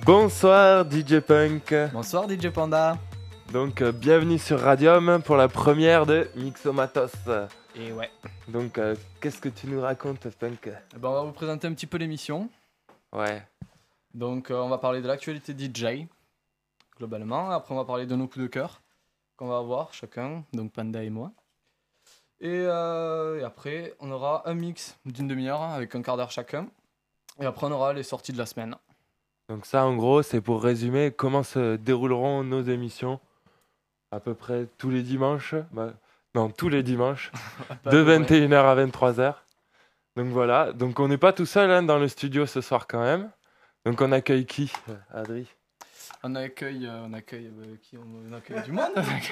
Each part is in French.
Bonsoir DJ Punk. Bonsoir DJ Panda. Donc bienvenue sur Radium pour la première de Mixomatos. Et ouais. Donc qu'est-ce que tu nous racontes Punk? On va vous présenter un petit peu l'émission. Ouais. Donc on va parler de l'actualité DJ, globalement. Après on va parler de nos coups de cœur qu'on va avoir chacun, donc Panda et moi. Et après on aura un mix d'une demi-heure avec un quart d'heure chacun. Et après on aura les sorties de la semaine. Donc ça en gros c'est pour résumer comment se dérouleront nos émissions à peu près tous les dimanches. Tous les dimanches de 21h à 23h. Donc voilà, donc on n'est pas tout seul dans le studio ce soir quand même. Donc on accueille qui, Adri? On accueille du monde.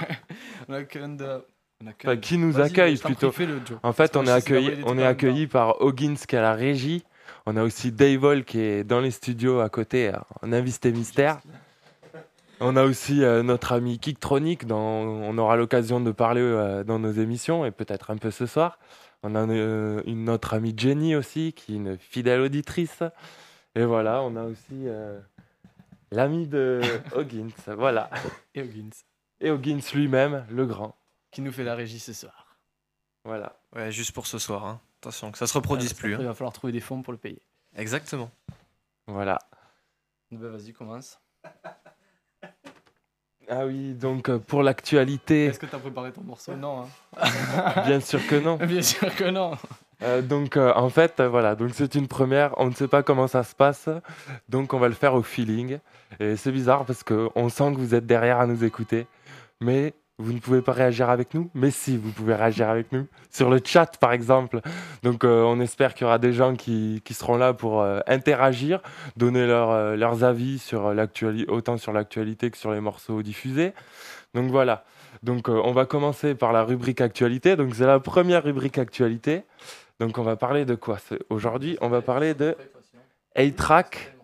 Qui nous accueille plutôt. En fait, on est accueilli par Hoggins qui est à la régie. On a aussi Dave qui est dans les studios à côté, en invité mystère. On a aussi notre ami Kicktronic dont on aura l'occasion de parler dans nos émissions et peut-être un peu ce soir. On a notre amie Jenny aussi qui est une fidèle auditrice. Et voilà, on a aussi l'ami de Hoggins. Voilà. Et Hoggins lui-même, le grand. Qui nous fait la régie ce soir. Voilà. Ouais, juste pour ce soir. Hein. Attention, que ça se reproduise plus. Il va falloir trouver des fonds pour le payer. Exactement. Voilà. Vas-y, commence. Ah oui, donc pour l'actualité... Est-ce que tu as préparé ton morceau? Non. Hein. Bien sûr que non. Bien sûr que non. En fait, voilà, donc c'est une première. On ne sait pas comment ça se passe. Donc on va le faire au feeling. Et c'est bizarre parce qu'on sent que vous êtes derrière à nous écouter. Mais... vous ne pouvez pas réagir avec nous, mais si, vous pouvez réagir avec nous, sur le chat par exemple. Donc on espère qu'il y aura des gens qui seront là pour interagir, donner leurs avis sur l'actualité, autant sur l'actualité que sur les morceaux diffusés. Donc voilà, donc on va commencer par la rubrique actualité, donc c'est la première rubrique actualité. Donc on va parler de quoi aujourd'hui? On va parler de A-Track.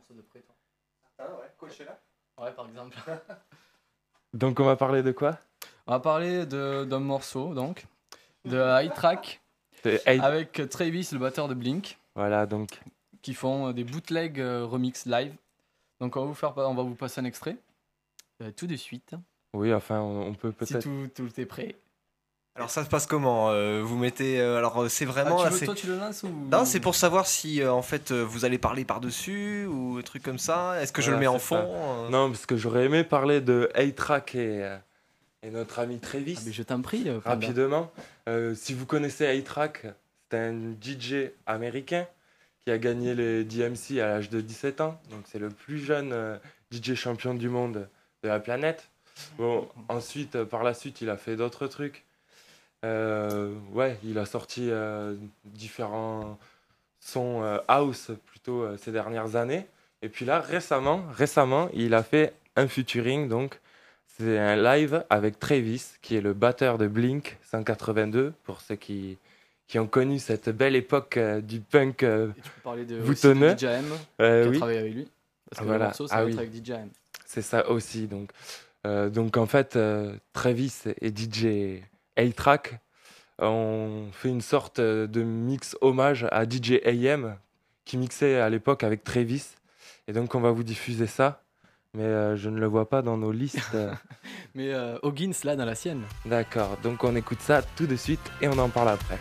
Ouais, par exemple. Donc on va parler de quoi? On va parler d'un morceau, donc, de A-Track, avec Travis, le batteur de Blink. Voilà, donc. Qui font des bootleg remix live. Donc, on va vous passer un extrait, tout de suite. Oui, enfin, on peut peut-être... Si tout est prêt. Alors, ça se passe comment? Vous mettez... alors, c'est vraiment... Toi, tu le lances ou... Non, c'est pour savoir si, en fait, vous allez parler par-dessus ou un truc comme ça. Est-ce que je le mets en fond? Non, parce que j'aurais aimé parler de A-Track et notre ami Travis. Mais je t'en prie. Rapidement. Si vous connaissez A-Track, c'est un DJ américain qui a gagné les DMC à l'âge de 17 ans. Donc c'est le plus jeune DJ champion du monde de la planète. Bon, ensuite, par la suite, il a fait d'autres trucs. Il a sorti différents sons house plutôt ces dernières années. Et puis là, récemment, il a fait un featuring, donc c'est un live avec Travis, qui est le batteur de Blink 182, pour ceux qui ont connu cette belle époque du punk boutonneux. Et tu peux parler de DJ M, qui a travaillé avec lui. Parce que le morceau, ça va être avec DJ M. C'est ça aussi. Donc en fait, Travis et DJ A-Track ont fait une sorte de mix hommage à DJ AM, qui mixait à l'époque avec Travis. Et donc on va vous diffuser ça. Mais je ne le vois pas dans nos listes. Mais Hoggins, là, dans la sienne. D'accord, donc on écoute ça tout de suite et on en parle après.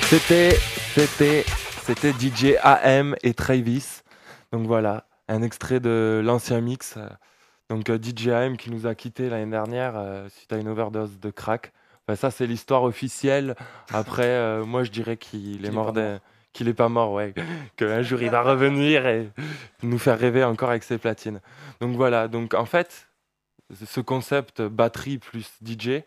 C'était DJ AM et Travis. Donc voilà, un extrait de l'ancien mix. Donc DJ AM qui nous a quittés l'année dernière suite à une overdose de crack. Enfin, ça c'est l'histoire officielle. Après, moi je dirais qu'il est mort, qu'il est pas mort, ouais. Qu'un jour il va revenir et nous faire rêver encore avec ses platines. Donc voilà, donc en fait, ce concept batterie plus DJ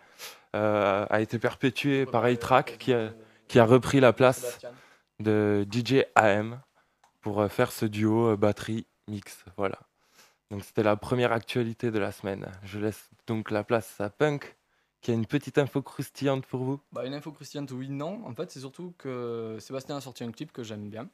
a été perpétué par A-Track qui a repris la place Sébastien. de DJ AM pour faire ce duo batterie mix. Voilà. Donc c'était la première actualité de la semaine. Je laisse donc la place à Punk qui a une petite info croustillante pour vous. Bah, une info croustillante, oui, non. En fait, c'est surtout que Sébastien a sorti un clip que j'aime bien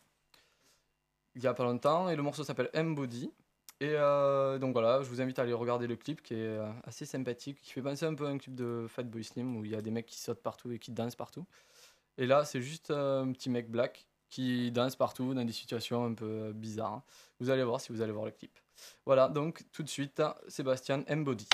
il y a pas longtemps et le morceau s'appelle M-Body. Et donc voilà, je vous invite à aller regarder le clip qui est assez sympathique, qui fait penser un peu à un clip de Fatboy Slim où il y a des mecs qui sautent partout et qui dansent partout. Et là, c'est juste un petit mec black qui danse partout dans des situations un peu bizarres. Vous allez voir si vous allez voir le clip. Voilà, donc tout de suite, Sébastien M-Body.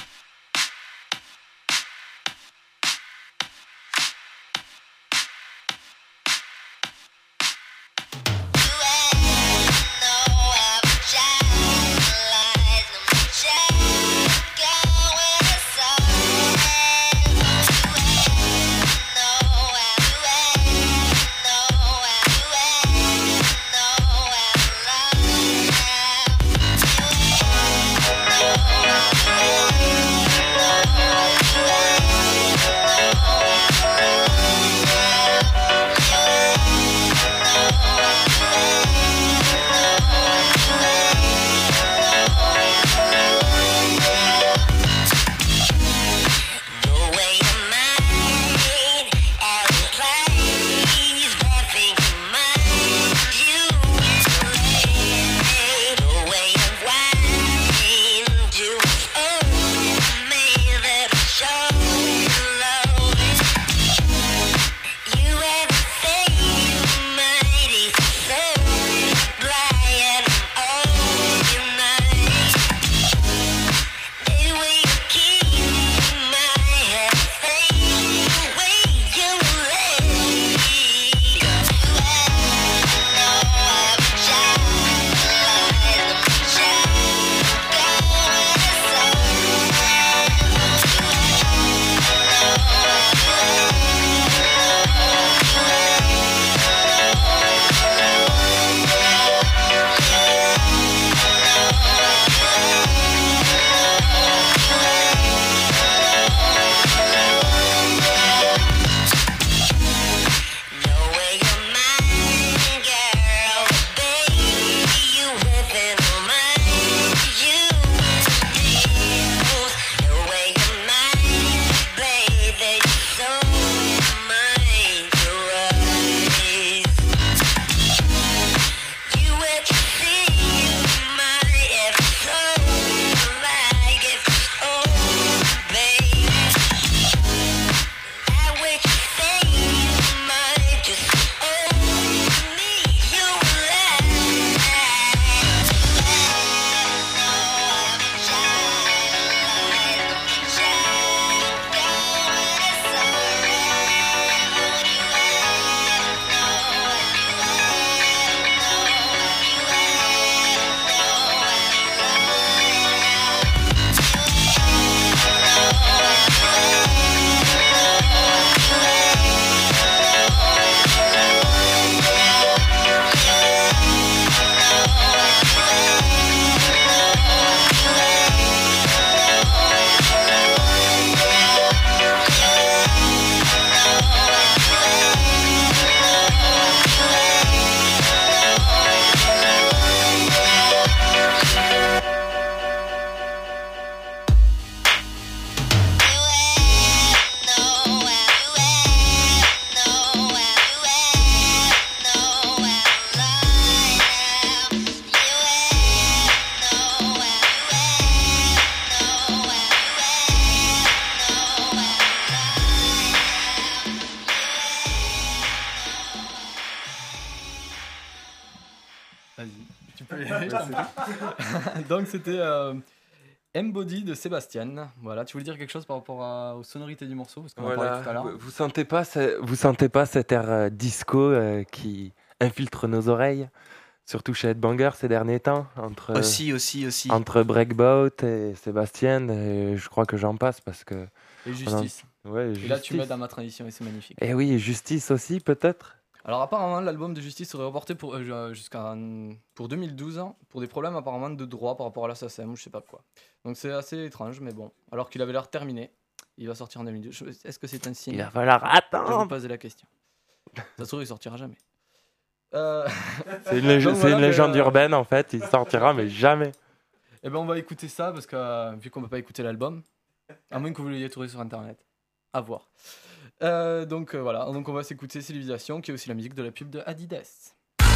Vas-y, tu peux y aller. Donc c'était Embody de Sébastien. Voilà, tu voulais dire quelque chose par rapport aux sonorités du morceau parce qu'on en Voilà. parlait tout à l'heure. Vous sentez pas cette air disco qui infiltre nos oreilles, surtout chez Headbanger ces derniers temps, Aussi. entre Breakbout et Sébastien, et je crois que j'en passe parce que Et Justice. ouais, Et là, tu Justice. m'aides à ma transition et c'est magnifique. Et oui, et Justice aussi peut-être. Alors apparemment, l'album de Justice serait reporté pour 2012 hein, pour des problèmes apparemment de droit par rapport à la SACEM ou je sais pas quoi. Donc c'est assez étrange, mais bon. Alors qu'il avait l'air terminé, il va sortir en 2012. Est-ce que c'est un signe? Il va falloir Je vais vous attendre. poser la question. Ça se trouve, il sortira jamais. C'est une, lég- Donc c'est voilà, une mais, légende urbaine en fait. Il sortira mais jamais. Eh ben on va écouter ça parce que vu qu'on peut pas écouter l'album, à moins que vous l'ayez trouvé sur internet, à voir. Donc voilà, donc on va s'écouter Civilisation qui est aussi la musique de la pub de Adidas.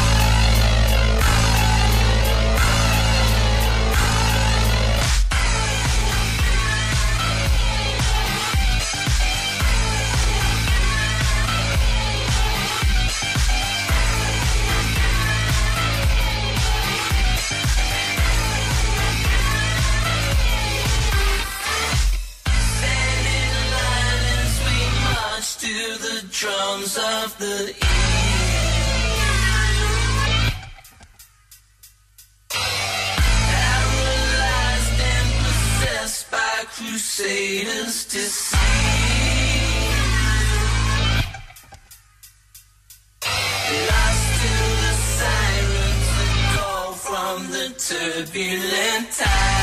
To the drums of the east, paralyzed and possessed by crusaders to see, lost to the sirens that call from the turbulent tide.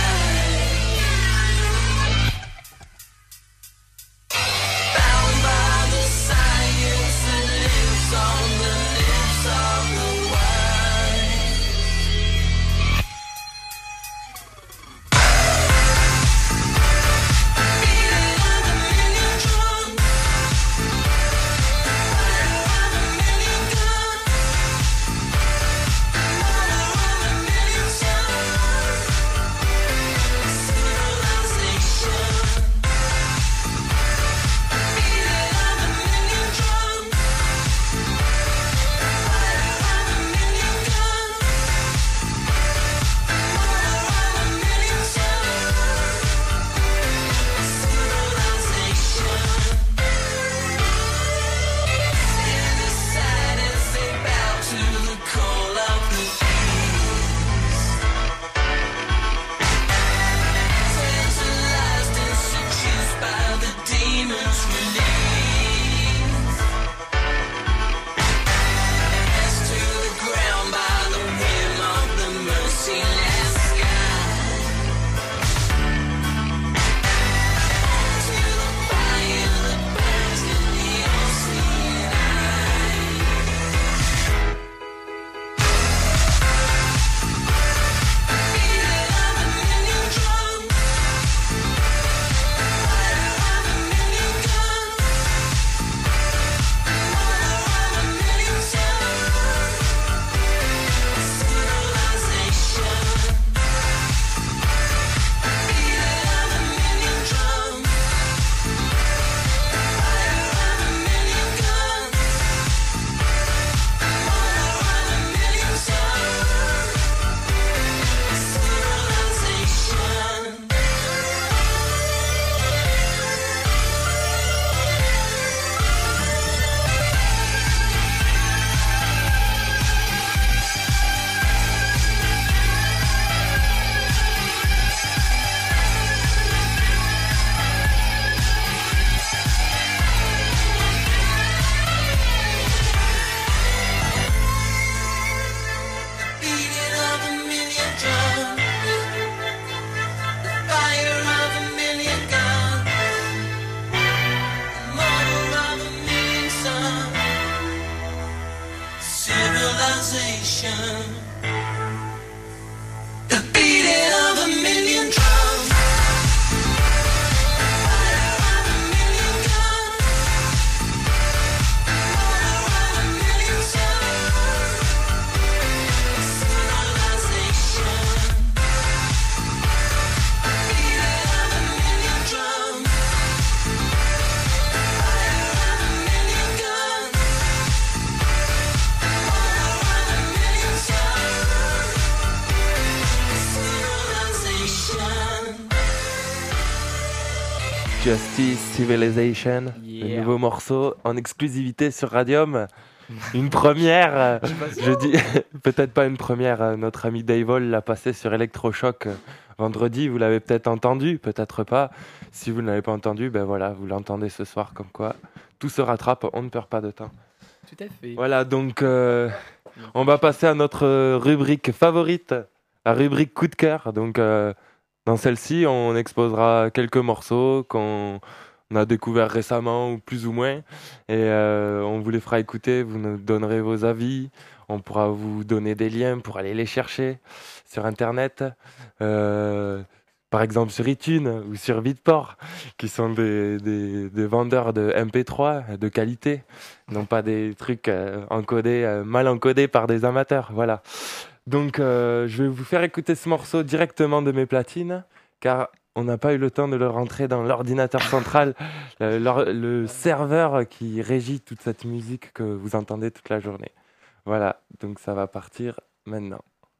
Justice Civilization, le Yeah. nouveau morceau en exclusivité sur Radium. Une première, je dis peut-être pas une première, notre ami Dave Hall l'a passé sur Electrochoc vendredi, vous l'avez peut-être entendu, peut-être pas. Si vous ne l'avez pas entendu, ben voilà, vous l'entendez ce soir comme quoi tout se rattrape, on ne perd pas de temps. Tout à fait. Voilà, donc on va passer à notre rubrique favorite, la rubrique coup de cœur. Donc dans celle-ci, on exposera quelques morceaux qu'on a découverts récemment ou plus ou moins. Et on vous les fera écouter, vous nous donnerez vos avis. On pourra vous donner des liens pour aller les chercher sur Internet. Par exemple sur iTunes ou sur Beatport, qui sont des vendeurs de MP3 de qualité, non pas des trucs encodés, mal encodés par des amateurs. Voilà. Donc je vais vous faire écouter ce morceau directement de mes platines, car on n'a pas eu le temps de le rentrer dans l'ordinateur central, le serveur qui régit toute cette musique que vous entendez toute la journée. Voilà, donc ça va partir maintenant.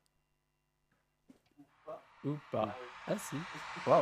Ou pas. Ah si. Waouh.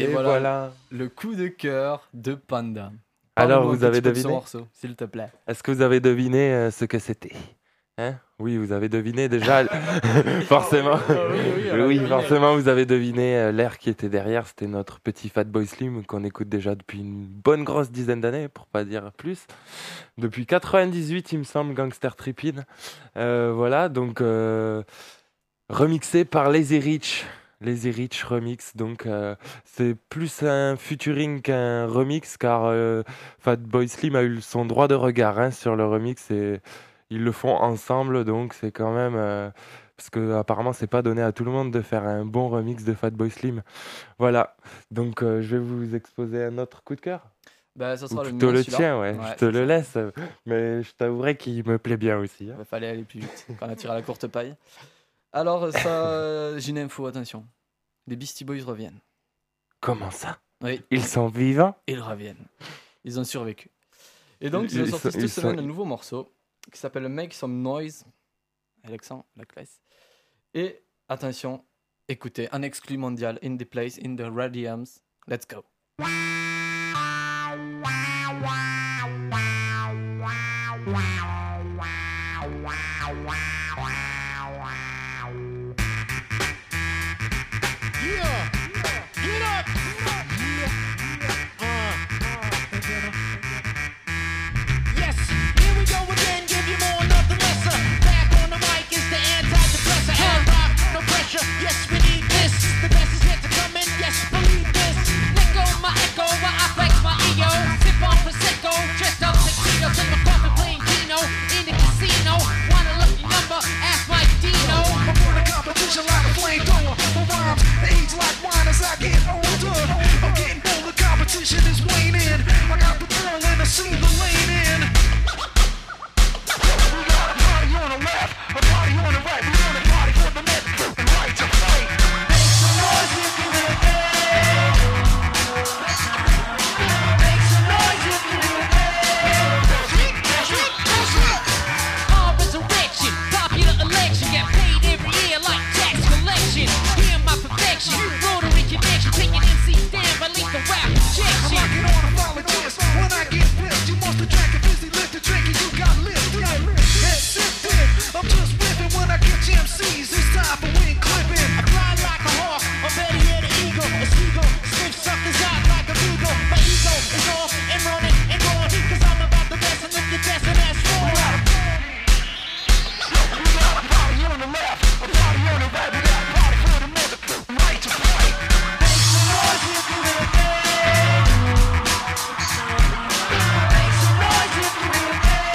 Et voilà le coup de cœur de Panda. Alors, Parle-nous un vous avez petit peu de ce deviné? morceau, s'il te plaît. Est-ce que vous avez deviné ce que c'était? Hein? Oui, vous avez deviné déjà. Forcément. Oui, forcément, vous avez deviné l'air qui était derrière. C'était notre petit Fatboy Slim qu'on écoute déjà depuis une bonne grosse dizaine d'années, pour pas dire plus. Depuis 98, il me semble, Gangster Trippin'. Voilà, donc remixé par Lazy Rich. Lazy Rich remix, donc c'est plus un featuring qu'un remix, car Fatboy Slim a eu son droit de regard sur le remix et ils le font ensemble, donc c'est quand même parce que apparemment c'est pas donné à tout le monde de faire un bon remix de Fatboy Slim. Voilà, donc je vais vous exposer un autre coup de cœur. Bah, ça Ou sera le plutôt mien, le celui-là. tien, ouais. Je te c'est le ça. laisse, mais je t'avouerai qu'il me plaît bien aussi. Il fallait aller plus vite quand on a tiré à la courte paille. Alors, ça, j'ai une info, attention. Les Beastie Boys reviennent. Comment ça? Oui, Ils sont vivants? ils reviennent. Ils ont survécu. Et donc, ils ont sorti cette semaine un nouveau morceau qui s'appelle Make Some Noise. Alexandre, la classe. Et attention, écoutez, un exclu mondial, In the Place, in the Radiums. Let's go. Yes, here we go again, give you more, nothing lesser. Back on the mic is the antidepressant. And rock, no pressure, yes, we need this. The best is yet to come in, yes, believe this. Let go my echo, while I flex my ego. Sip on Prosecco, dressed up tuxedos in my coffin playing Keno. In the casino, want a lucky number, ask Mike Dino. I'm for the competition like a flamethrower. My rhymes age like wine as I get older. I'm getting bolder, competition is waning. I got the ball and I see the lane in. We got a party on the left, a party on the right. We want a party for the left and right to fight. Make some noise if you do it. Make some noise if you do it. All resurrection, popular election, get paid every year like tax collection. Hear my perfection, rotary connection, taking MCs down by lethal rap I'm injection. knocking on a volunteers. When I get pissed, you must have drank it, busy lifting, drinking, you got lifted. Head sifted, I'm just whipping when I catch MCs. It's time for wing clipping. I fly like a hawk, or better yet an eagle, a seagull, sniff suckers out like a beagle. My ego is off and running and going, cause I'm about the best and if you're best and that's wrong. We got a party on the left, a party on the right. We got a party for the mother right to fight. Make some noise if you do it. Make some noise if you do it.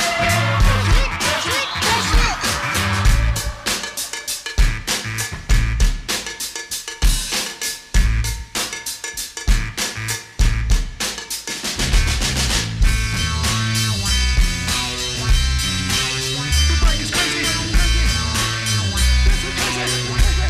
The break is crazy. This is crazy.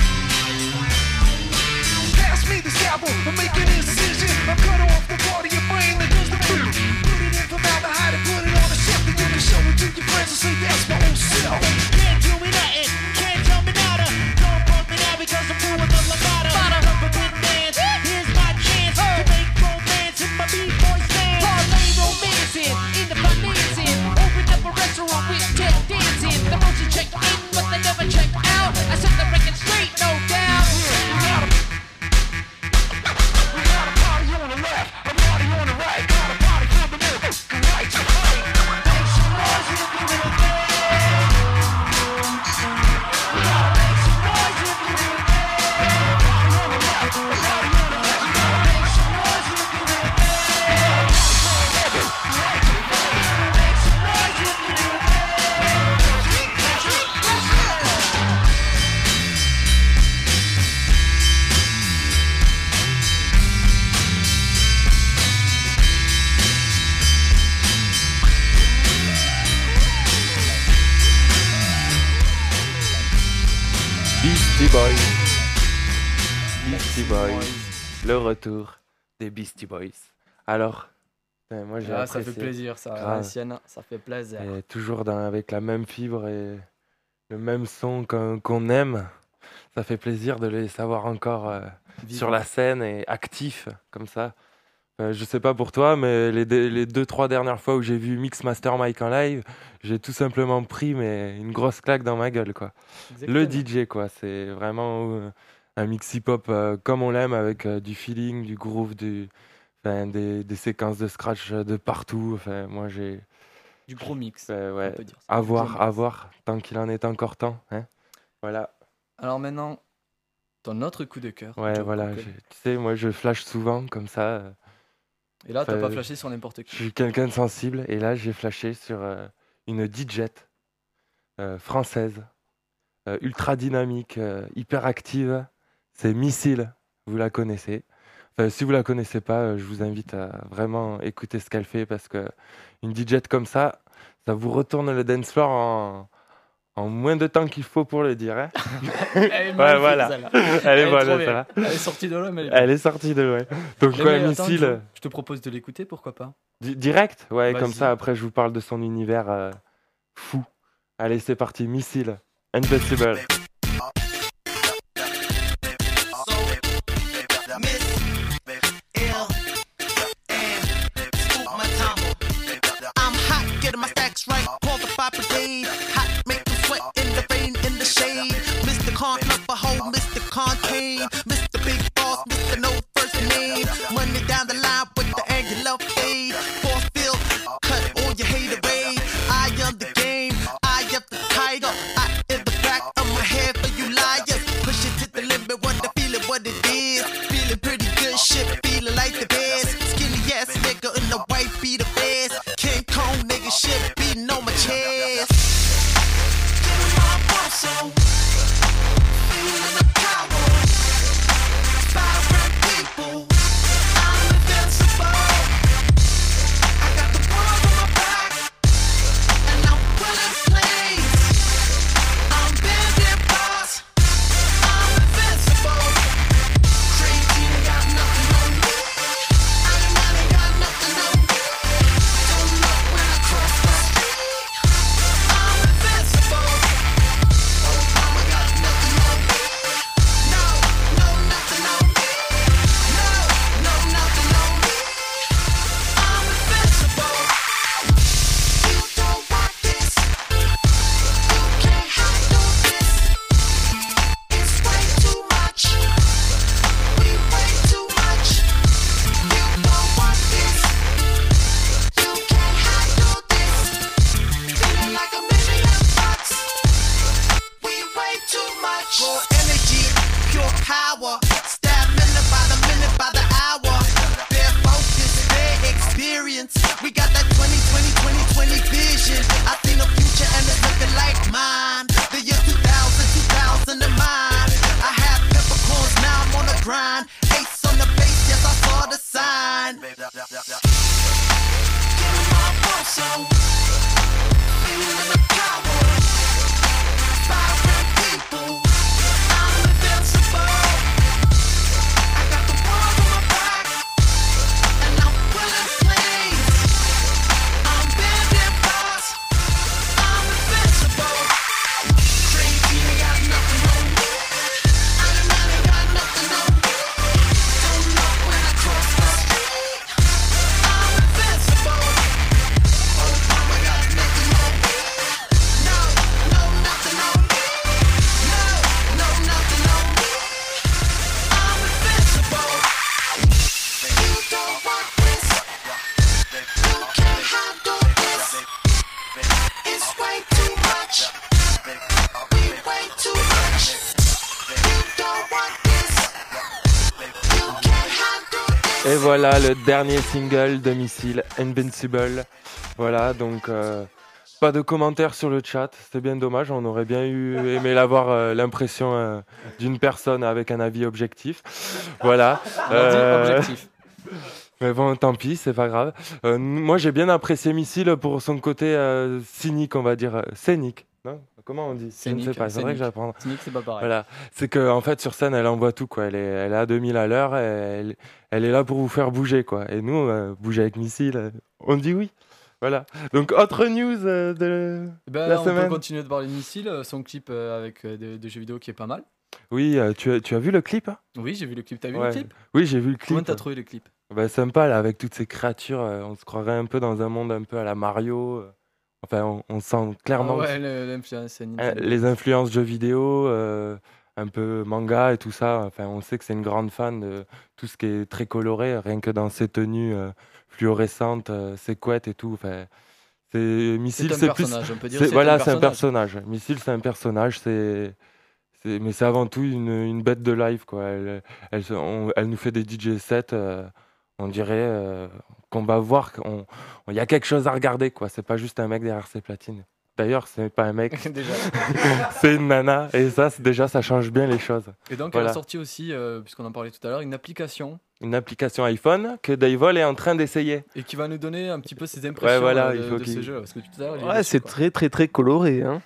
Pass me the scalpel, I'm making an incision. I'm cutting off the part of your brain that does the food. Put it in formaldehyde and put it on a shelf. And you can show it to your friends and say that's my old self. Can't do me nothing, can't tell me nada. Don't punk me now because I'm doing the lambada. Rubber band dance, here's my chance to make romance in my B-boy stand. Parlay romancing, in the financing. Open up a restaurant with tech dancing. The motion check in, but they never check out. I set the record straight, no doubt. We got a party on the left, a party on the right. Got a party for the middle, right to fight. Make some noise if you do it. We gotta make some noise if you do it. Party on the left, a party on the right. We gotta make some noise if you do it. Right to fight. Make some noise if you do it. Beastie Boys. Beastie Boys. Le retour des Beastie Boys. Alors, moi j'ai Ah, ça apprécié. fait plaisir, ça. Grave. La sienne, ça fait plaisir. Et toujours avec la même fibre et le même son qu'on aime. Ça fait plaisir de les savoir encore sur la scène et actifs comme ça. Je sais pas pour toi, mais les 2-3 dernières fois où j'ai vu Mixmaster Mike en live, j'ai tout simplement pris une grosse claque dans ma gueule, quoi. Le Exactement. DJ, quoi. C'est vraiment un mix hip-hop comme on l'aime, avec du feeling, du groove, enfin, des séquences de scratch de partout. Enfin, moi, j'ai... Du gros mix, ouais, on peut dire ça. à Du gros voir, à mix. voir, tant qu'il en est encore temps. Hein. Voilà. Alors maintenant, ton autre coup de cœur. Ouais, Joe voilà. Cocker. Tu sais, moi, je flash souvent comme ça. Et là, t'as pas Enfin, flashé sur n'importe Je qui. suis quelqu'un de sensible et là j'ai flashé sur une DJ française, ultra dynamique, hyper active. C'est Missile, vous la connaissez. Enfin, si vous la connaissez pas, je vous invite à vraiment écouter ce qu'elle fait parce que une DJ comme ça vous retourne le dance floor en moins de temps qu'il faut pour le dire. Hein. Elle est Ouais, magnifique, voilà. celle-là. Elle est trop voilà, bien. celle-là. Elle est sortie de loin, mais elle est bien. Elle est sortie de loin. Donc Mais ouais, attends, Missile. Joe, je te propose de l'écouter, pourquoi pas? Direct? Ouais, comme Vas-y. ça, après, je vous parle de son univers fou. Allez, c'est parti. Missile. Invincible. I'm hot, getting my stacks right. Call the fire brigade. Hot, make them sweat in the rain, in the shade. Mr. Con, up a hole, Mr. Concave. Mr. Big Boss, Mr. No First Name. Money down the line with the angular fade. Force field, cut all your hate away. I am the game, I am the tiger. I in the back of my head for you liars. Push it to the limit, wonder feeling what it is. Feeling pretty good, shit, feeling like the best. Skinny ass nigga in the white beat the best. King Kong nigga shit beating on my chest. Getting my pulse on. Feeling the power. Inspiring people. I'm invincible. I got the world on my back. And I'm willing flames. I'm bending bars. I'm invincible. Crazy ain't got nothing on me. I ain't got nothing on me. Don't look when I cross the street. I'm invincible. Oh, mama got nothing on me. No, no, nothing on me. No, no, nothing on me. I'm invincible. You don't want this. You can't handle this. It's way too much. We way too much. You don't want this. You can't handle this. Feeling like $1,000,000. We way too much. Raw energy, pure power. Stamina by the minute, by the hour. Bare focus, bare experience. We got that 20 vision. I see the future and it's looking like mine. The year 2000 in mind. I have peppercorns, now I'm on the grind. Ace on the base, yes, I saw the sign. Getting my pulse on. Feeling the power. Inspiring people. I'm invincible. I got the world on my back. And I'm willing flames. I'm bending bars. I'm invincible. Crazy ain't got nothing on me. I ain't got nothing on me. Don't look when I cross the street. I'm invincible. Oh, mama got nothing on me. No, no, nothing on me. No, no, nothing on me. I'm invincible. You don't want this. You can't handle this. It's way too much. We way too much. You don't want this. You can't handle this. Et voilà le dernier single de Missile, Invincible. Voilà, donc pas de commentaires sur le chat, c'était bien dommage, on aurait bien aimé l'avoir l'impression d'une personne avec un avis objectif. Voilà. On a dit objectif. Mais bon, tant pis, c'est pas grave. Moi, j'ai bien apprécié Missile pour son côté cynique, on va dire, scénique. Non, comment on dit? Je ne sais pas, c'est vrai que j'apprends. Cynique, c'est pas pareil. Voilà, c'est que en fait sur scène elle envoie tout quoi. Elle est à 2000 à l'heure. Elle est là pour vous faire bouger quoi. Et nous bouger avec Missile, on dit oui. Voilà. Donc autre news de Ben, la on semaine. peut continuer de parler de Missile, son clip avec des jeux vidéo qui est pas mal. Oui, tu as vu le clip? Oui, j'ai vu le clip. T'as vu Ouais. le clip? Oui, j'ai vu le Comment clip. t'as trouvé le clip? Bah, sympa là, avec toutes ces créatures, on se croirait un peu dans un monde un peu à la Mario. Enfin, on sent Ah clairement ouais, l'influence c'est que Nintendo. les influences jeux vidéo, un peu manga et tout ça. Enfin, on sait que c'est une grande fan de tout ce qui est très coloré, rien que dans ses tenues fluorescentes, ses couettes et tout. Enfin, C'est Missile, un c'est plus. personnage, on peut dire. Voilà, c'est un personnage. Missile, c'est un personnage. Mais c'est avant tout une bête de live, quoi. Elle nous fait des DJ sets. On dirait qu'on va voir il y a quelque chose à regarder, quoi. C'est pas juste un mec derrière ses platines. D'ailleurs, c'est pas un mec, Déjà. c'est une nana. Et ça, déjà, ça change bien les choses. Et donc, Voilà. elle a sorti aussi, puisqu'on en parlait tout à l'heure, une application Une application iPhone que Davol est en train d'essayer. et qui va nous donner un petit peu ses impressions voilà, de, il faut de qu'il- ce jeu. Parce que tout à l'heure, il est Ouais, dessus, c'est quoi. très très très coloré. Hein.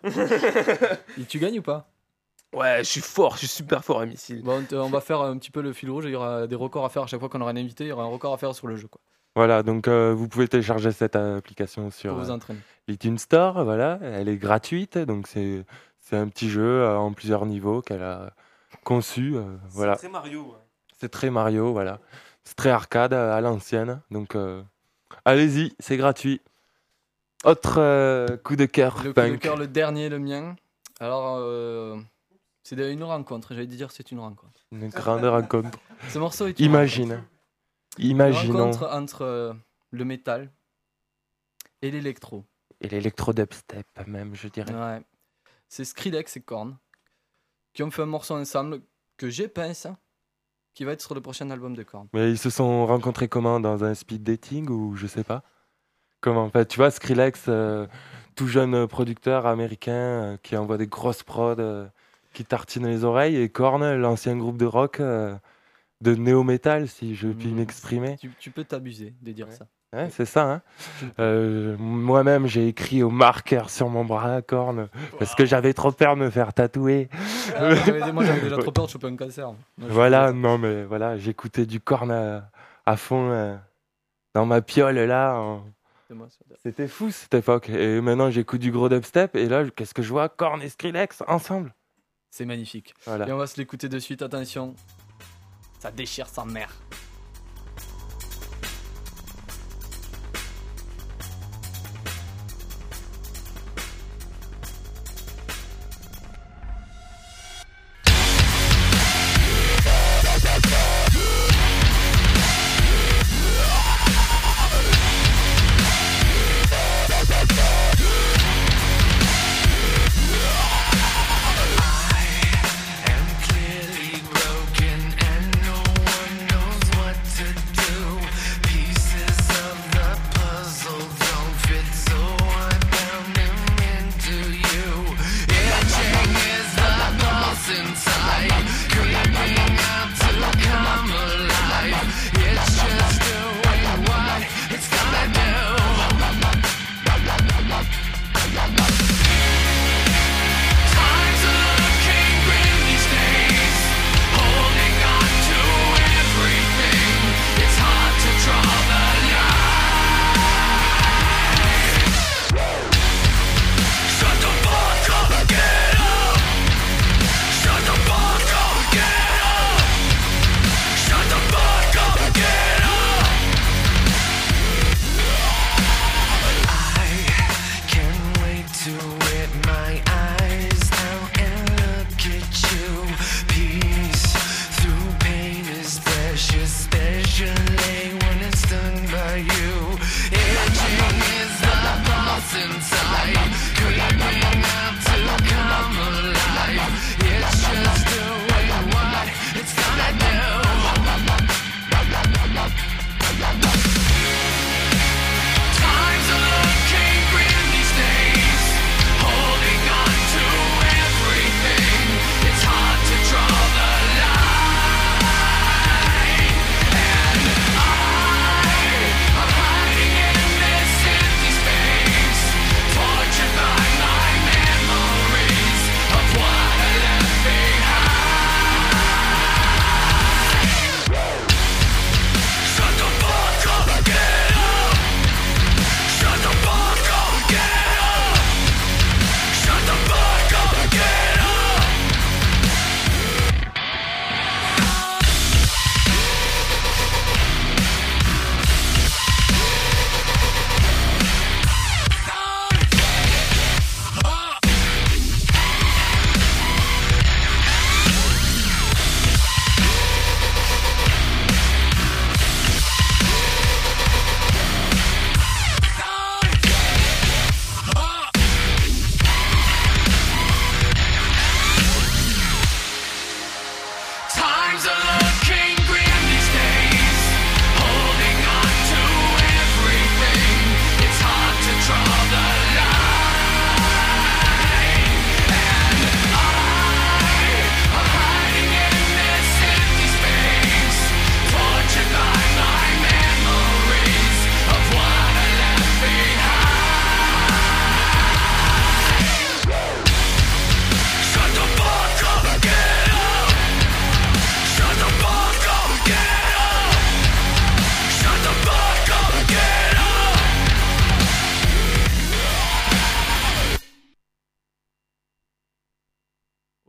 Et tu gagnes ou pas? Ouais, je suis fort, je suis super fort à missile. Bon, on va faire un petit peu le fil rouge. Il y aura des records à faire à chaque fois qu'on aura un invité. Il y aura un record à faire sur le jeu, quoi, Voilà, donc vous pouvez télécharger cette application pour sur vous entraîner. l'iTunes Store. Voilà, elle est gratuite, donc c'est un petit jeu en plusieurs niveaux qu'elle a conçu. Voilà, très Mario. c'est très Mario, voilà, c'est très arcade à l'ancienne. Donc allez-y, c'est gratuit. Autre coup de cœur Le coup de punk. cœur, le dernier, le mien. Alors, c'est une rencontre. J'allais dire c'est une rencontre. Une grande rencontre. Ce morceau est une Imagine, Une imaginons. rencontre entre le métal et l'électro. Et l'électro-dubstep même, je dirais. Ouais. C'est Skrillex et Korn qui ont fait un morceau ensemble que j'ai pense qui va être sur le prochain album de Korn. Mais ils se sont rencontrés comment? Dans un speed dating ou je sais pas? Comment? En fait, tu vois, Skrillex, tout jeune producteur américain qui envoie des grosses prods qui tartinent les oreilles, et Korn, l'ancien groupe de rock de néo-metal, si je puis Mm. m'exprimer. Tu peux t'abuser de dire Ouais. ça. Ouais, c'est ça, hein. Moi-même, j'ai écrit au marqueur sur mon bras Korn parce que j'avais trop peur de me faire tatouer. Ah, moi j'avais déjà trop peur de choper un cancer. Moi, je Voilà, suis non, mais voilà, j'écoutais du Korn à fond dans ma piole là. c'est moi, ça. C'était fou cette époque. Et maintenant, j'écoute du gros dubstep. Et là, qu'est-ce que je vois? Korn et Skrillex ensemble. C'est magnifique. Voilà. Et on va se l'écouter de suite, attention. Ça déchire sa mère. Clearly broken and no one knows what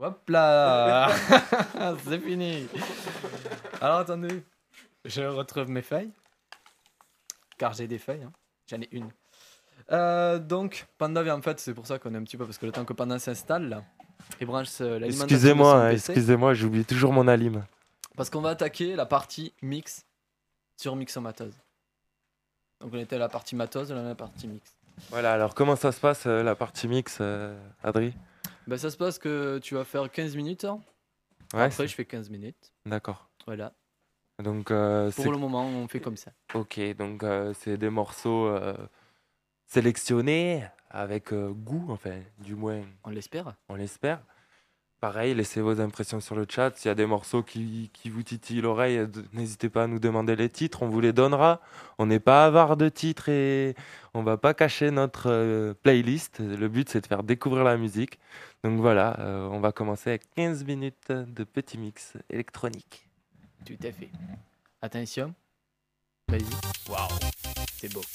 Hop là. C'est fini. Alors attendez, je retrouve mes feuilles. Car j'ai des feuilles, hein. J'en ai une. Donc, Panda, en fait, c'est pour ça qu'on est un petit peu, parce que le temps que Panda s'installe, là, il branche l'alimentation de son Excusez-moi, PC. excusez-moi, j'oublie toujours mon alim. Parce qu'on va attaquer la partie mix sur Mixomatos. Donc on était à la partie matos, là on est à la partie mix. Voilà, alors comment ça se passe la partie mix, Adri? Ben ça se passe que tu vas faire 15 minutes. Hein. Ouais, Après je fais 15 minutes. d'accord. Voilà. Donc, Pour le moment on fait comme ça. ok, donc c'est des morceaux sélectionnés avec goût, enfin, du moins, On l'espère. on l'espère. Pareil, laissez vos impressions sur le chat. S'il y a des morceaux qui vous titillent l'oreille, n'hésitez pas à nous demander les titres, on vous les donnera. On n'est pas avare de titres et on va pas cacher notre playlist. Le but, c'est de faire découvrir la musique. Donc voilà, on va commencer avec 15 minutes de petit mix électronique. Tout à fait. Attention. Vas-y. Waouh. C'est beau.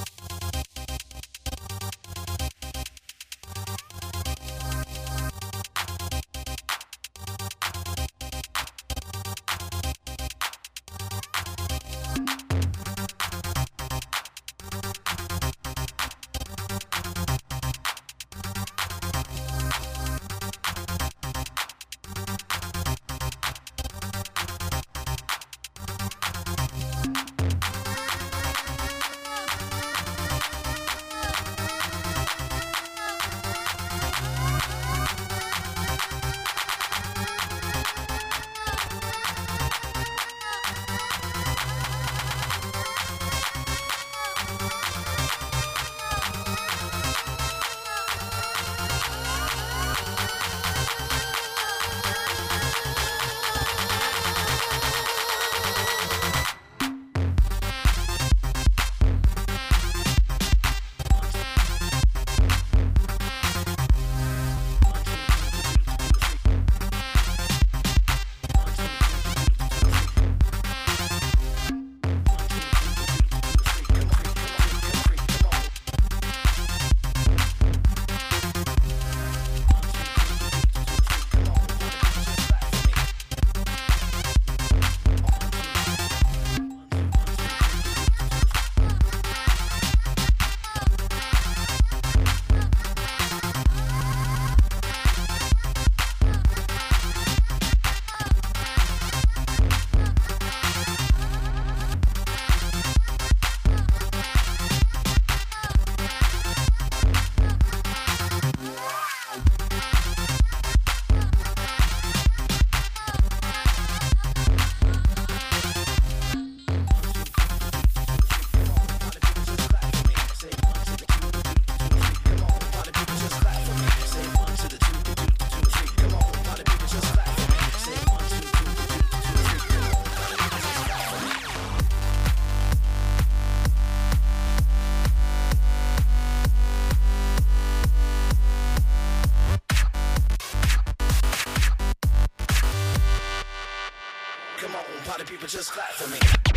Just clap for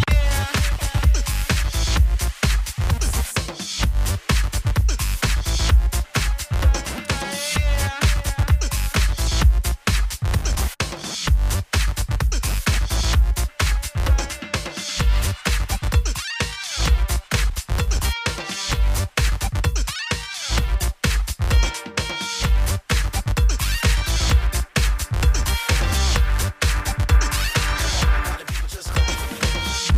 me. Just clap for me.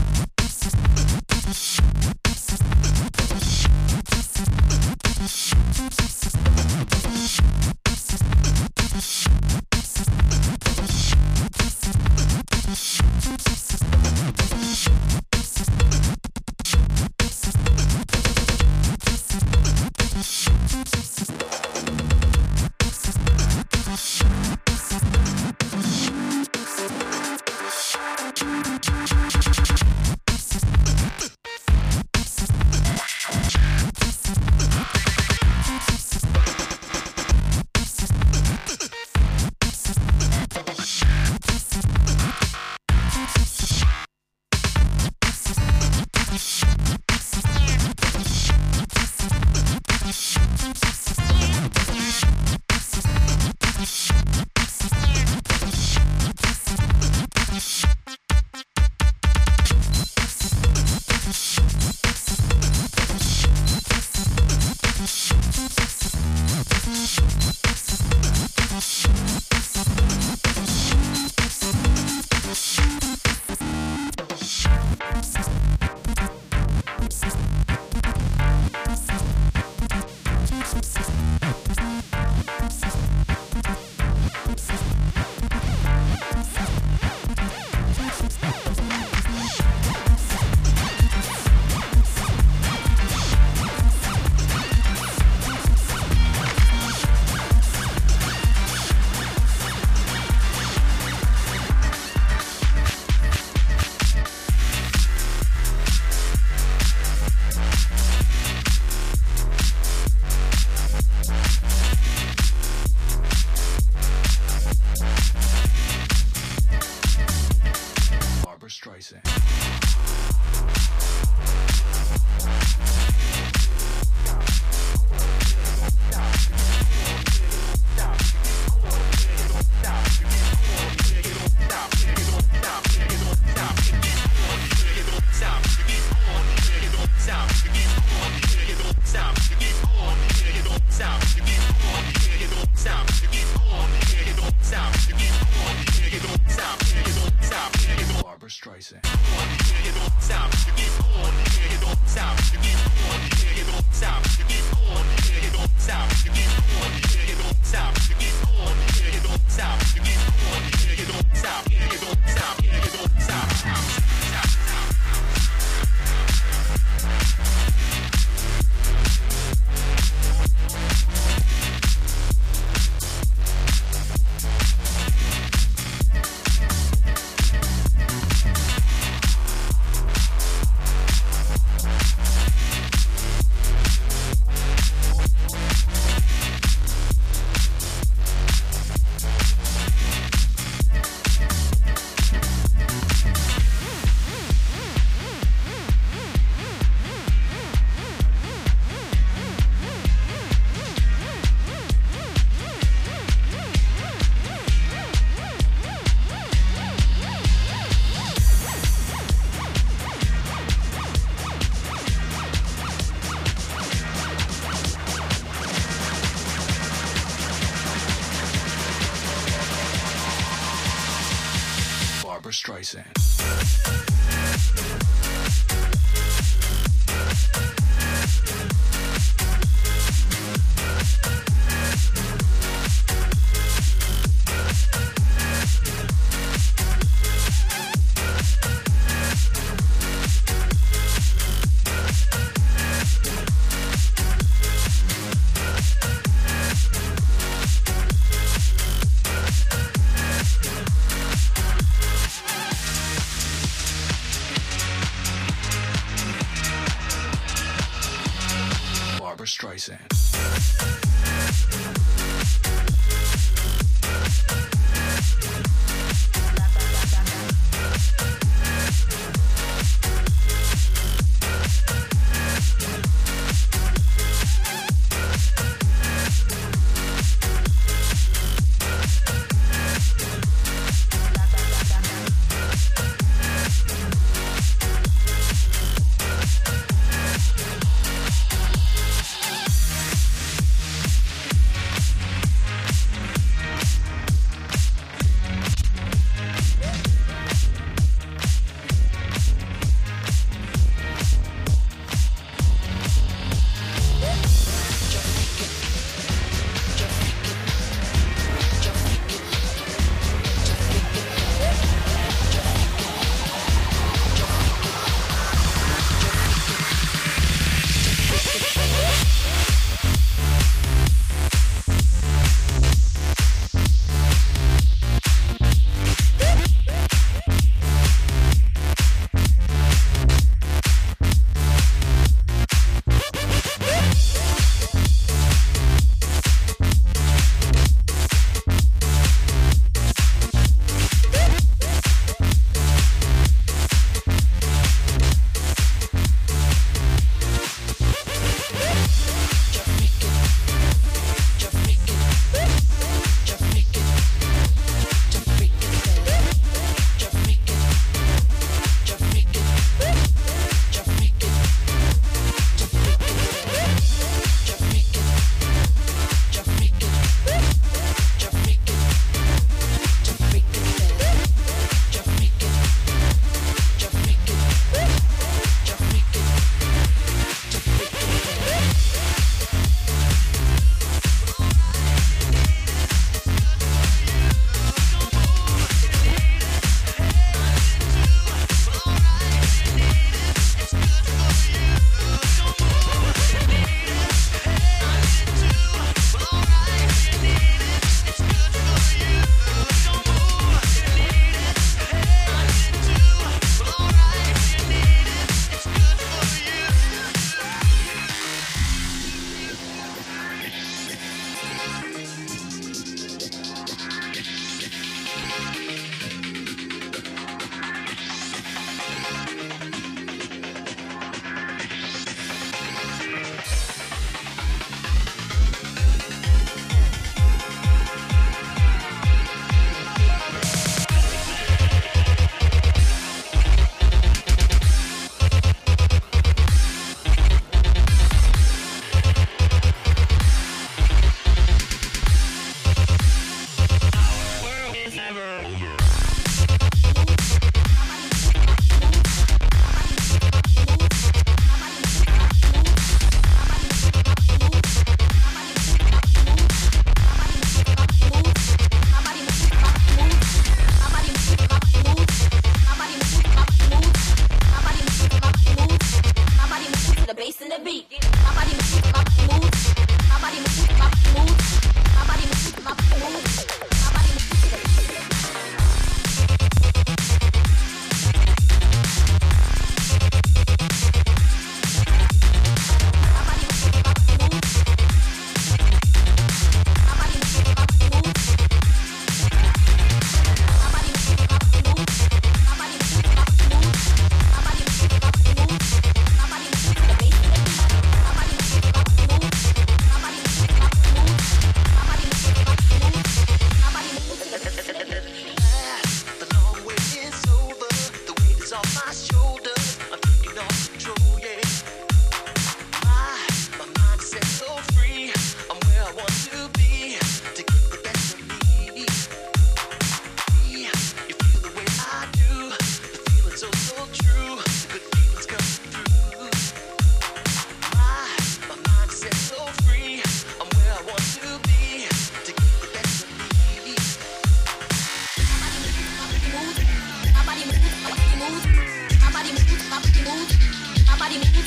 Streisand. Barbra Streisand. Barbra Streisand.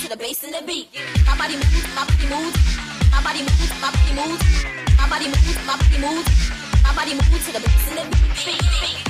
to the bass and the beat. My body moves, my body moves, my body moves, my body moves, my body moves, my body moves, my body moves to the bass and the beat.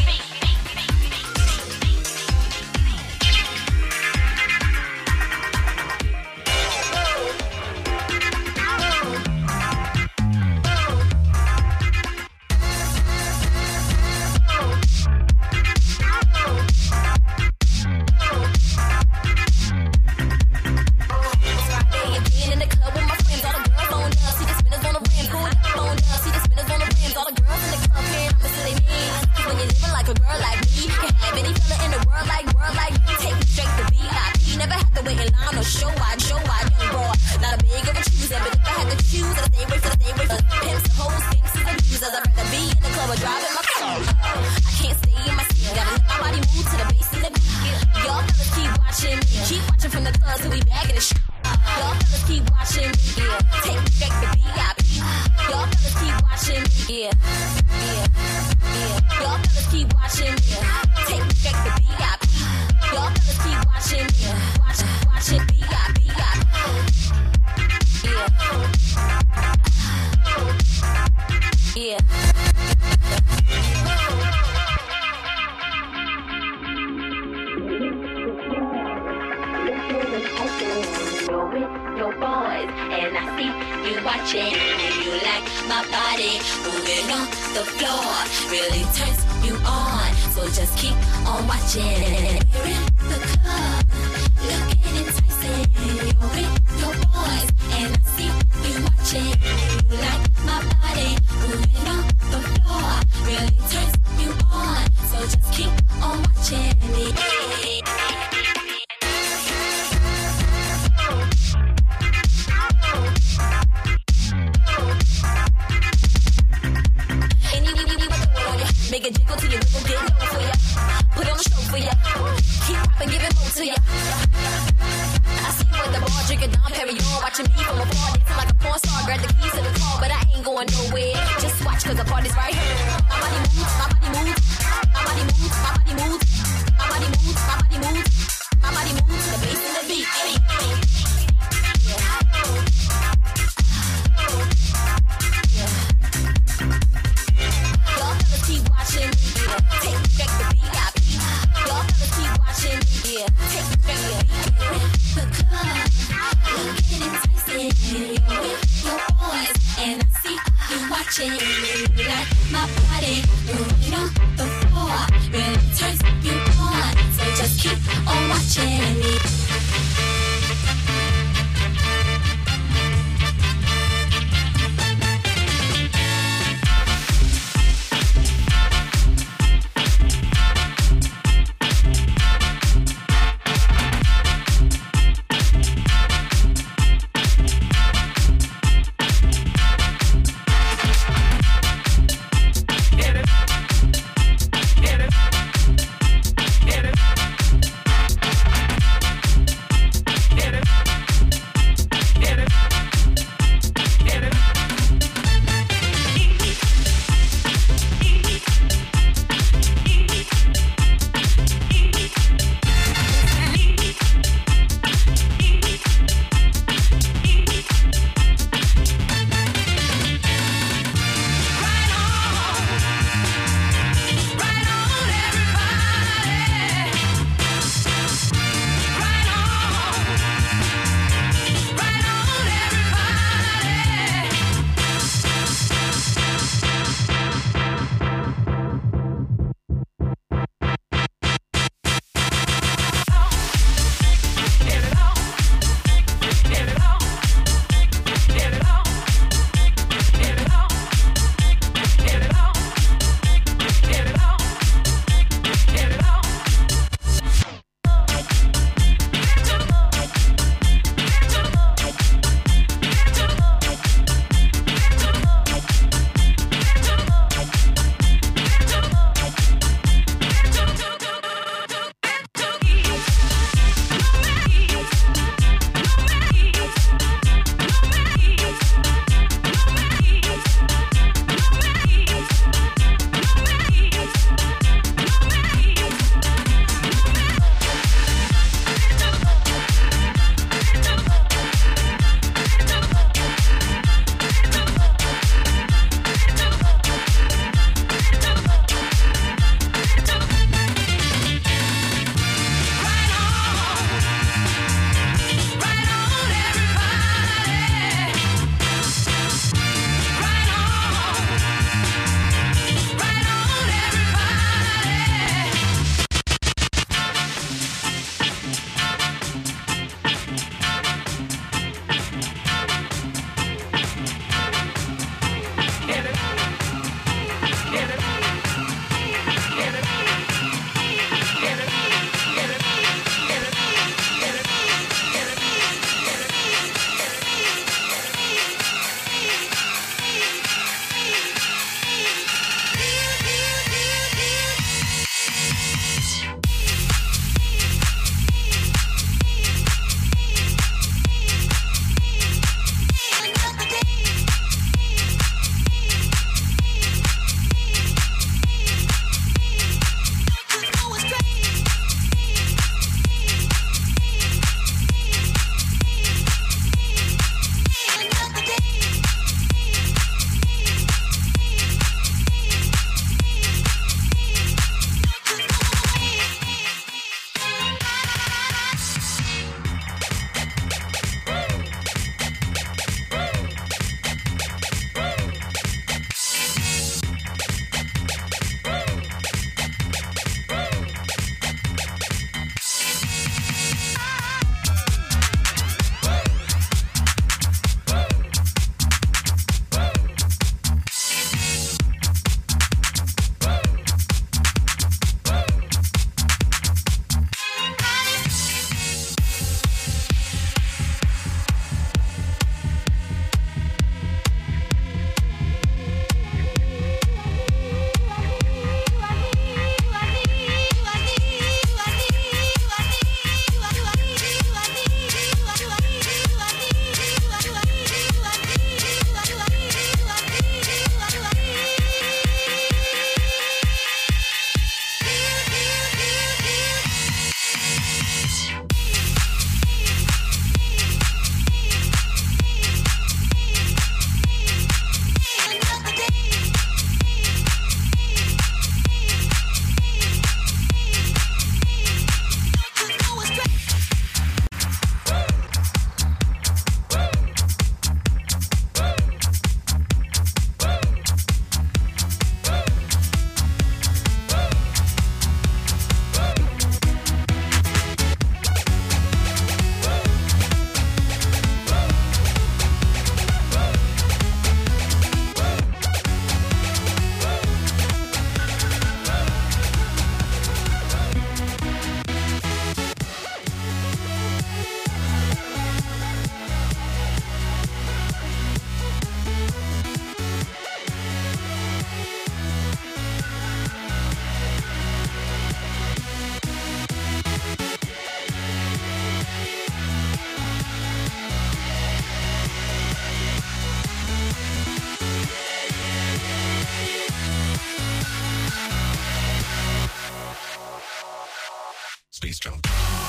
bass drum.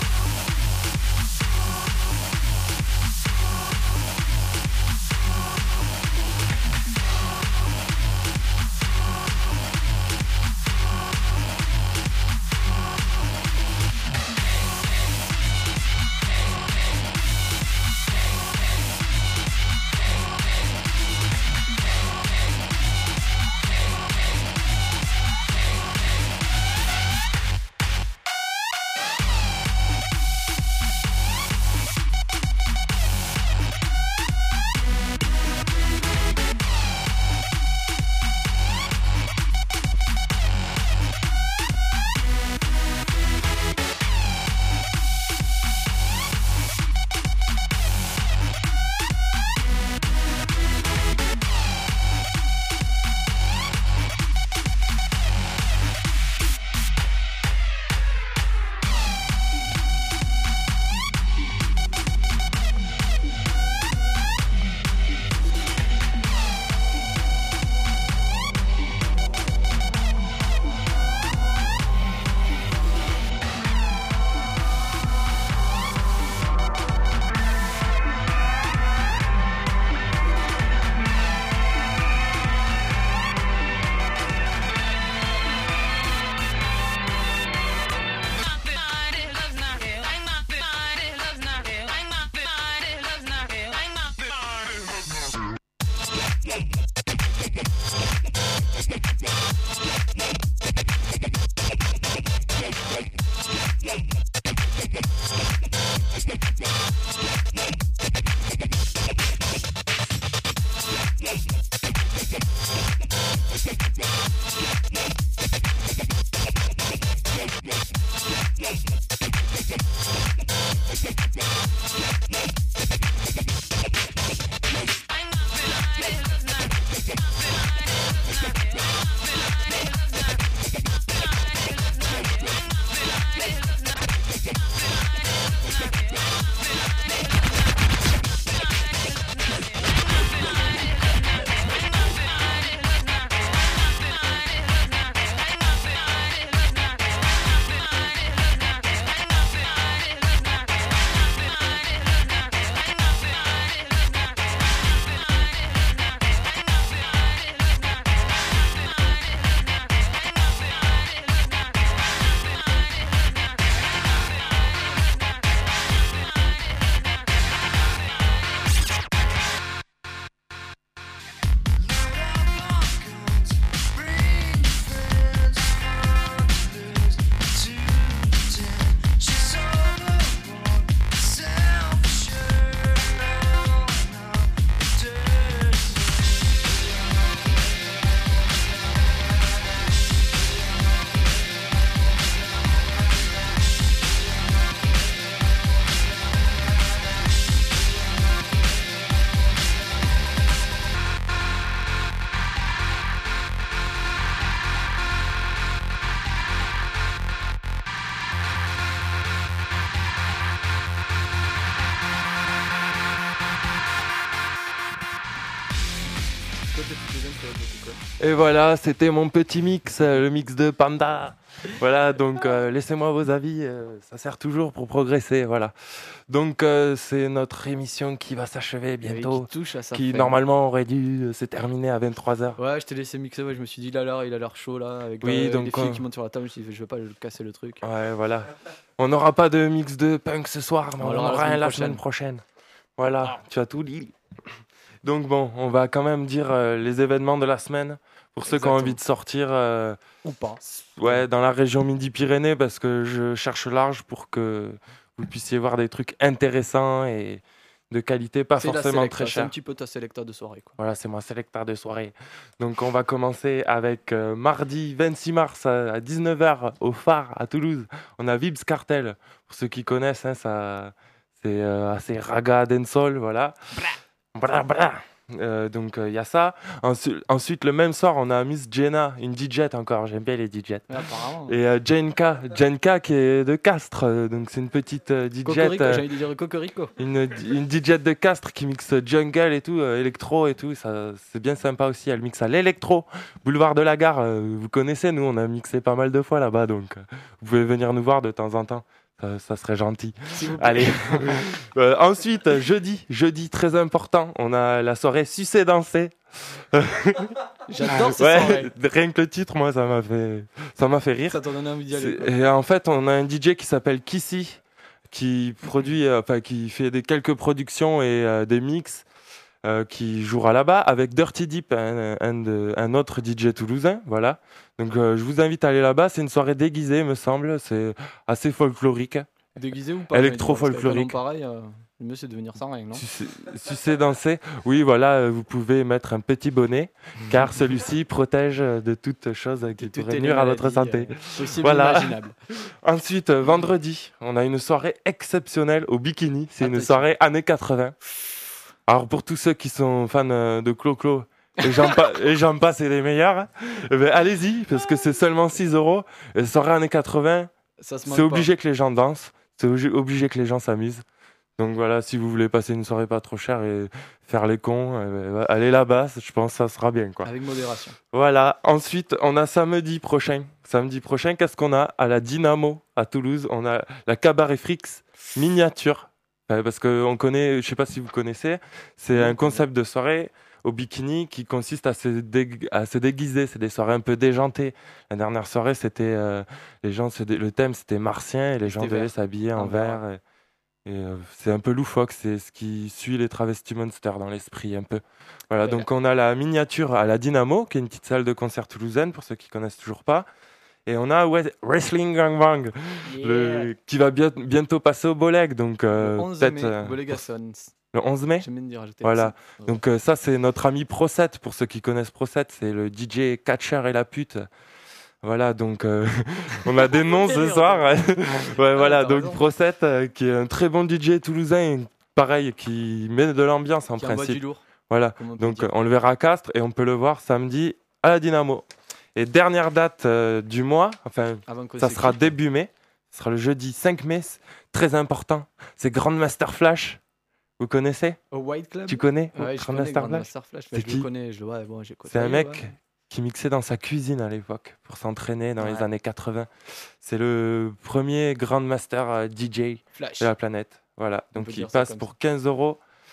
Et voilà, c'était mon petit mix, le mix de Panda. Voilà, donc laissez-moi vos avis, ça sert toujours pour progresser, voilà. Donc c'est notre émission qui va s'achever bientôt, Qui touche à sa qui fin. normalement aurait dû se terminer à 23h. Ouais, je t'ai laissé mixer, ouais, je me suis dit, il a l'air chaud là, avec Oui, les donc, filles qui montent sur la table, je me suis dit, je vais pas casser le truc. Ouais, voilà. On n'aura pas de mix de punk ce soir, mais on l'aura aura un la semaine prochaine. Voilà, tu as tout dit. Donc bon, on va quand même dire les événements de la semaine pour ceux qui ont envie de sortir Ou pas. ouais, dans la région Midi-Pyrénées, parce que je cherche large pour que vous puissiez voir des trucs intéressants et de qualité, pas C'est la forcément Selecta, très c'est cher. un petit peu ta sélecta de soirée, quoi. Voilà, c'est mon sélecteur de soirée. Donc on va commencer avec mardi 26 mars à 19h au Phare à Toulouse. On a Vibes Cartel. Pour ceux qui connaissent, hein, ça, c'est assez raga dancehall, voilà. Bra, bra. Donc il y a ça. Ensuite, le même soir, on a Miss Jenna, une DJ encore. J'aime bien les DJ. Ouais, apparemment. Et Jenka qui est de Castres. Donc c'est une petite DJ. Cocorico, j'ai envie de dire Cocorico. Une DJ de Castres qui mixe jungle et tout, électro et tout, ça, c'est bien sympa aussi, elle mixe à l'électro, boulevard de la Gare, vous connaissez, nous on a mixé pas mal de fois là-bas, donc vous pouvez venir nous voir de temps en temps, Ça serait gentil. S'il vous plaît. Allez. Ensuite, jeudi, très important, on a la soirée Sucer Danser. J'adore ces Ouais, soirées. rien que le titre, moi, ça m'a fait rire. Ça t'en donne envie d'y aller. quoi. Et en fait, on a un DJ qui s'appelle Kissy, qui produit, qui fait quelques productions et des mix, qui jouera là-bas avec Dirty Deep, un autre DJ toulousain, voilà. Donc, je vous invite à aller là-bas. C'est une soirée déguisée, me semble. C'est assez folklorique. Déguisé ou pas? Électro-folklorique. Pareil, le mieux c'est de venir sans rien, non? Sucer danser. Oui, voilà, vous pouvez mettre un petit bonnet, car celui-ci protège de toute chose qui Toutes pourrait les nuire à votre maladies, santé. possibles Voilà. imaginables. Ensuite, vendredi, on a une soirée exceptionnelle au Bikini. C'est une Attention. soirée années 80. Alors, pour tous ceux qui sont fans de Clo-Clo, et j'en passe et les meilleurs, eh ben, allez-y, parce que c'est seulement 6 €. Et soirée années 80, Ça se manque c'est pas. obligé que les gens dansent, c'est obligé que les gens s'amusent. Donc voilà, si vous voulez passer une soirée pas trop chère et faire les cons, allez là-bas, je pense que ça sera bien, quoi. Avec modération. Voilà, ensuite, on a samedi prochain. Samedi prochain, qu'est-ce qu'on a? À la Dynamo, à Toulouse, on a la Cabaret Frix miniature. Parce qu'on connaît, je sais pas si vous connaissez, c'est un concept de soirée au bikini qui consiste à se déguiser. C'est des soirées un peu déjantées. La dernière soirée, c'était les gens, le thème c'était martien et les gens C'était devaient vert. s'habiller en En vert. vert. C'est un peu loufoque, c'est ce qui suit les travestis Monster dans l'esprit un peu. Voilà, Voilà. donc on a la miniature à la Dynamo, qui est une petite salle de concert toulousaine pour ceux qui connaissent toujours pas. Et on a Wrestling Gang Bang, qui va bientôt passer au Boleg, donc Le 11 peut-être mai, Bolegassons. le 11 mai. J'aime bien dire, rajouter Voilà. le Donc ça c'est notre ami Pro7, pour ceux qui connaissent Pro7, c'est le DJ catcher et la pute. Voilà, donc on a des noms ce soir. Ouais, voilà, t'as donc raison. Pro7 qui est un très bon DJ toulousain, pareil, qui met de l'ambiance en qui envoie du principe. lourd. Voilà, comme on peut donc dire. on le verra à Castres et on peut le voir samedi à la Dynamo. Et dernière date du mois, enfin Avant qu'on ça sera s'équipe. début mai, ce sera le jeudi 5 mai, c'est très important, c'est Grandmaster Flash. Vous connaissez? Au White Club. Tu connais Ouais, je connais Grandmaster Flash? Grandmaster Flash. C'est Je qui le connais, je le vois. Bon, j'ai côtoyé, C'est un mec ouais. qui mixait dans sa cuisine à l'époque pour s'entraîner dans les Ouais. années 80. C'est le premier Grandmaster DJ Flash. de la planète. Voilà, On donc peut il dire ça passe comme pour 15 €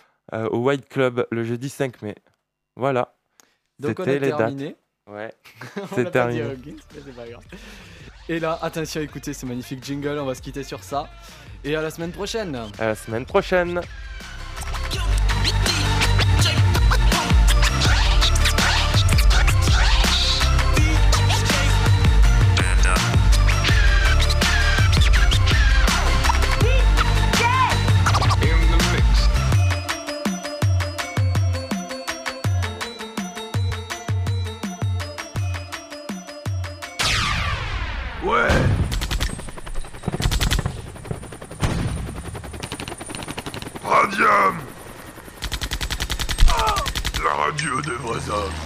au White Club le jeudi 5 mai. Voilà, Donc on a c'était les dates. terminé. Ouais, On c'est l'a pas dit terminé. à Hawkins, mais c'est pas grave. Et là, attention, écoutez ce magnifique jingle, on va se quitter sur ça. Et à la semaine prochaine. À la semaine prochaine. Ouais. Radium. La radio des vrais hommes.